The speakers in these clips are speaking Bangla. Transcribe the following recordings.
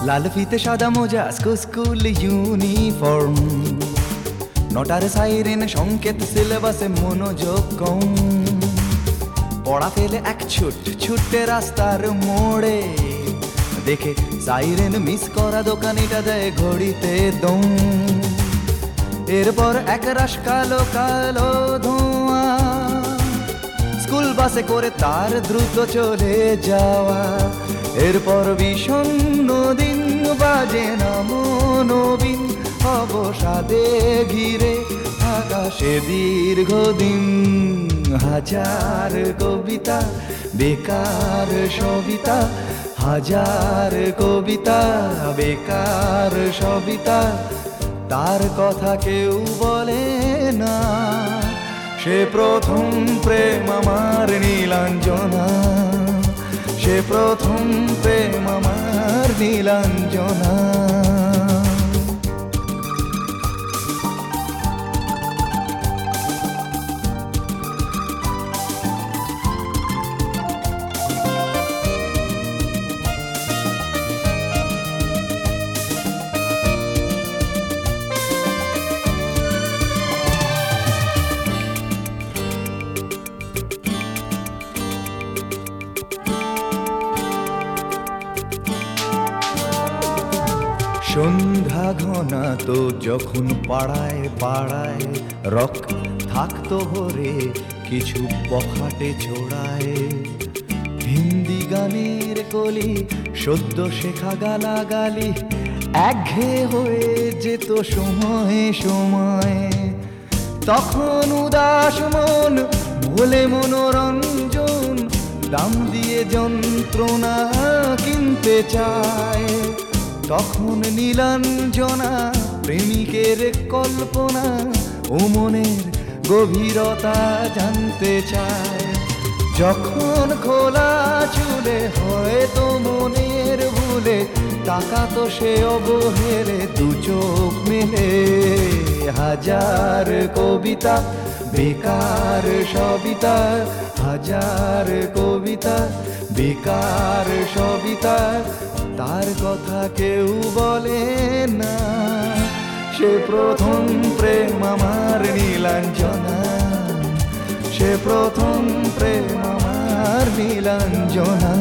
লাল ফিতে সাদা মোজা স্কুল ইউনিফর্ম, নটার সাইরেন সংকেত সিলেবাসে মনোযোগ কম। পড়া ফেলে এক ছুটে রাস্তার মোড়ে, দেখে সাইরেন মিস করা দোকানিটা দেয় ঘড়িতে দম। এরপর এক রাশ কালো কালো ধোঁয়া, স্কুল বাসে করে তার দ্রুত চলে যাওয়া। এরপর বিষণ্ণ দিন বাজে না মনোবিন, অবসাদে ঘিরে আকাশে দীর্ঘদিন। হাজার কবিতা বেকার সবিতা, হাজার কবিতা বেকার সবিতা, তার কথা কেউ বলে না। সে প্রথম প্রেম আমার নীলাঞ্জনা, সে প্রথম প্রেম আমার নীলাঞ্জনা। সন্ধ্যা ঘনা তো যখন পাড়ায় পাড়ায় রক থাকতো ভরে কিছু বখাটে ছোড়ায়। হিন্দি গানের কলি সদ্য শেখা গালাগালি একঘেয়ে হয়ে যেত সময়ে সময়ে। তখন উদাস মন ভোলে মনোরঞ্জন, দাম দিয়ে যন্ত্রণা কিনতে চায়। তখন নীলাঞ্জনা প্রেমিকের কল্পনা ও মনের গভীরতা জানতে চায়। যখন খোলা চুলে হয়তো মনের ভুলে তাকাতো সে অবহেলে দু চোখ মেলে। হাজার কবিতা বেকার সবিতা, হাজার কবিতা বেকার সবিতা, তার কথা কেউ বলে না। সে প্রথম প্রেম আমার নীলাঞ্জনা, সে প্রথম প্রেম আমার নীলাঞ্জনা।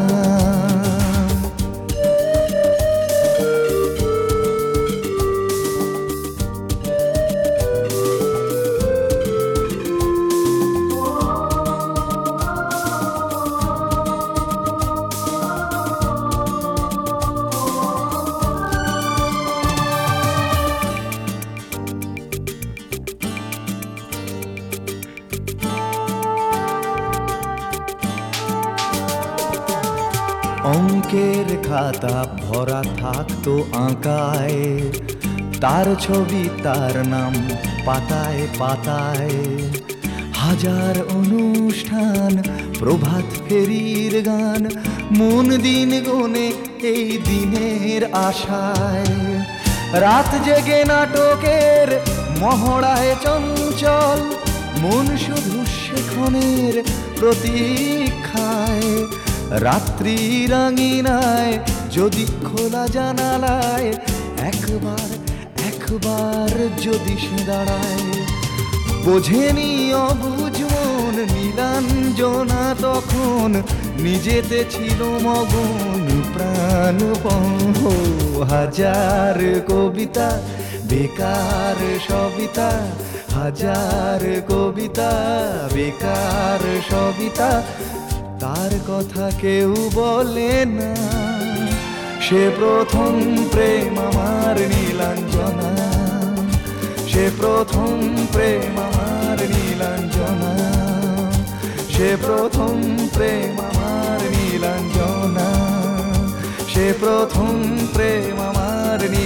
অঙ্কের খাতা ভরা থাকতো আঁকায়, তার ছবি তার নাম পাতায় পাতায়। হাজার অনুষ্ঠান প্রভাত ফেরির গান, মন দিন গুনে এই দিনের আশায়। রাত জেগে নাটকের মহড়ায় চঞ্চল, মন শুধু সেক্ষণের প্রতীক্ষায়। রাত্রি রাঙিনায় যদি খোলা জানালায় একবার একবার যদি সে দাঁড়ায়। বোঝেনি অবুঝ মন নীলাঞ্জনা তখন, নিজেতে ছিল মগন প্রাণপণ। হাজার কবিতা বেকার সবিতা, হাজার কবিতা বেকার সবিতা, তার কথা কেউ বলে না। সে প্রথম প্রেম আমার নীলাঞ্জনা, সে প্রথম প্রেম আমার নীলাঞ্জনা, সে প্রথম প্রেম আমার নীলাঞ্জনা, সে প্রথম প্রেম আমার